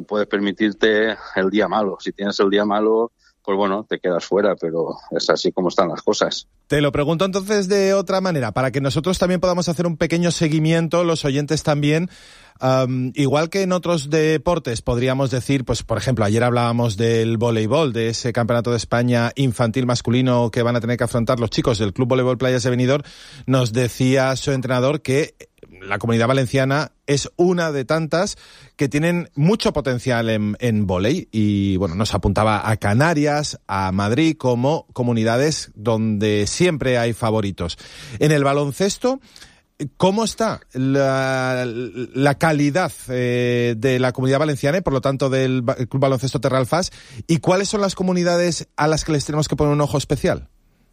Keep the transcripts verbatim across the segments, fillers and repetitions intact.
puedes permitirte el día malo. Si tienes el día malo, pues bueno, te quedas fuera, pero es así como están las cosas. Te lo pregunto entonces de otra manera, para que nosotros también podamos hacer un pequeño seguimiento, los oyentes también. Um, igual que en otros deportes podríamos decir, pues por ejemplo, ayer hablábamos del voleibol, de ese campeonato de España infantil masculino que van a tener que afrontar los chicos del Club Voleibol Playas de Benidorm. Nos decía su entrenador que la Comunidad Valenciana es una de tantas que tienen mucho potencial en, en vóley, y bueno, nos apuntaba a Canarias, a Madrid como comunidades donde siempre hay favoritos. En el baloncesto, ¿cómo está la, la calidad eh, de la Comunidad Valenciana y por lo tanto del Club Baloncesto Terra Alfàs? ¿Y cuáles son las comunidades a las que les tenemos que poner un ojo especial?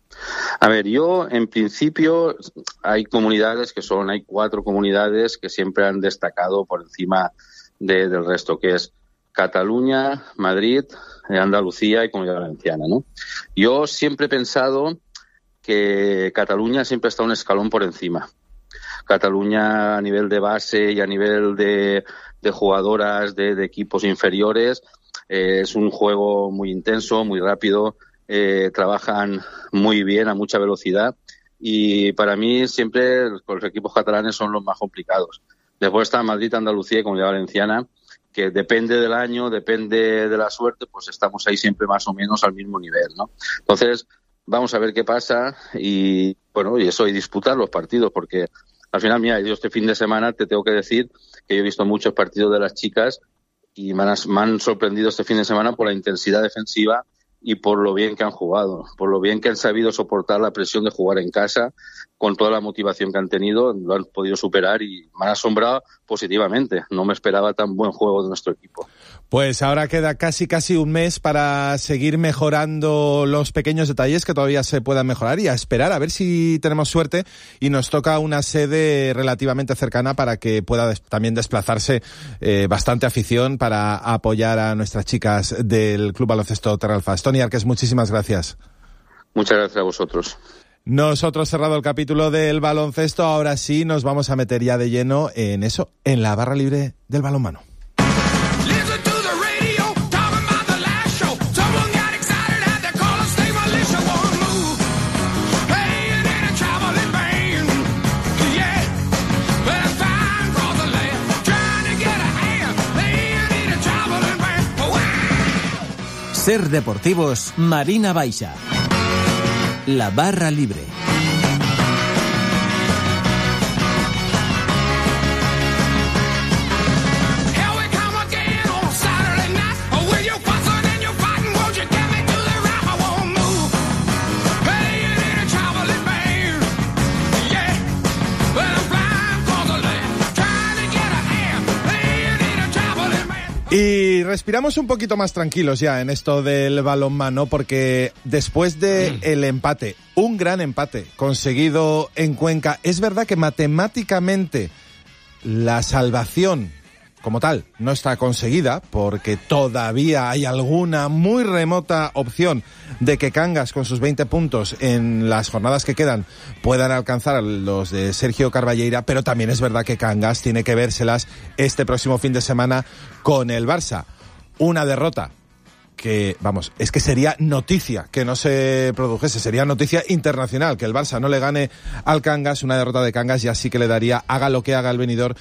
A ver, yo en principio hay comunidades que son, hay cuatro comunidades que siempre han destacado por encima de, del resto, que es Cataluña, Madrid, Andalucía y Comunidad Valenciana, ¿no? Yo siempre he pensado que Cataluña siempre está un escalón por encima. Cataluña a nivel de base y a nivel de, de jugadoras de, de equipos inferiores eh, es un juego muy intenso, muy rápido. Eh, trabajan muy bien a mucha velocidad y para mí siempre los equipos catalanes son los más complicados. Después está Madrid, Andalucía y Comunidad Valenciana, que depende del año, depende de la suerte, pues estamos ahí siempre más o menos al mismo nivel, ¿no? Entonces vamos a ver qué pasa y bueno, y eso, y disputar los partidos, porque al final, mira, yo este fin de semana te tengo que decir que yo he visto muchos partidos de las chicas y me han, me han sorprendido este fin de semana por la intensidad defensiva y por lo bien que han jugado, por lo bien que han sabido soportar la presión de jugar en casa, con toda la motivación que han tenido, lo han podido superar y me han asombrado positivamente. No me esperaba tan buen juego de nuestro equipo. Pues ahora queda casi casi un mes para seguir mejorando los pequeños detalles que todavía se puedan mejorar y a esperar a ver si tenemos suerte y nos toca una sede relativamente cercana para que pueda des- también desplazarse eh, bastante afición para apoyar a nuestras chicas del Club Baloncesto Terra Alfàs. Toni Arqués, muchísimas gracias. Muchas gracias a vosotros. Nosotros, cerrado el capítulo del baloncesto, ahora sí nos vamos a meter ya de lleno en eso, en la barra libre del balonmano. Ser Deportivos, Marina Baixa. La barra libre. Y respiramos un poquito más tranquilos ya en esto del balonmano, porque después de el empate, un gran empate conseguido en Cuenca, es verdad que matemáticamente la salvación como tal no está conseguida, porque todavía hay alguna muy remota opción de que Cangas, con sus veinte puntos en las jornadas que quedan, puedan alcanzar a los de Sergio Carballeira, pero también es verdad que Cangas tiene que vérselas este próximo fin de semana con el Barça. Una derrota que, vamos, es que sería noticia que no se produjese, sería noticia internacional que el Barça no le gane al Cangas. Una derrota de Cangas ya sí que le daría, haga lo que haga el Benidorm,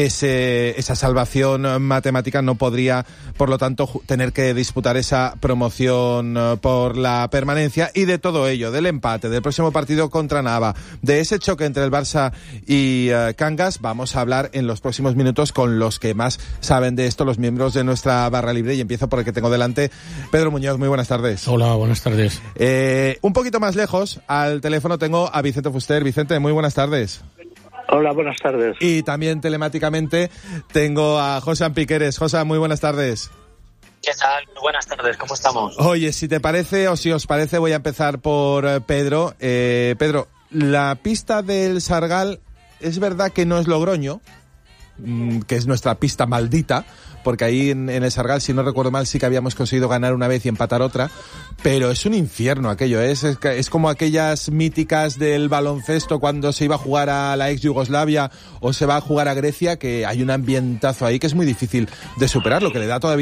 ese, esa salvación matemática. No podría, por lo tanto, tener que disputar esa promoción por la permanencia. Y de todo ello, del empate, del próximo partido contra Nava, de ese choque entre el Barça y uh, Cangas, vamos a hablar en los próximos minutos con los que más saben de esto, los miembros de nuestra barra libre, y empiezo por el que tengo delante. Pedro Muñoz, muy buenas tardes. Hola, buenas tardes. Eh, un poquito más lejos, al teléfono tengo a Vicente Fuster. Vicente, muy buenas tardes. Hola, buenas tardes. Y también telemáticamente tengo a Josan Piqueres. Josan, muy buenas tardes. ¿Qué tal? Buenas tardes, ¿cómo estamos? Oye, si te parece o si os parece, voy a empezar por eh, Pedro. Eh, Pedro, la pista del Sargal es verdad que no es Logroño, mmm, que es nuestra pista maldita, porque ahí en, en el Sargal, si no recuerdo mal, sí que habíamos conseguido ganar una vez y empatar otra, pero es un infierno aquello, ¿eh? es, es, es como aquellas míticas del baloncesto cuando se iba a jugar a la ex Yugoslavia o se va a jugar a Grecia, que hay un ambientazo ahí que es muy difícil de superar, lo que le da todavía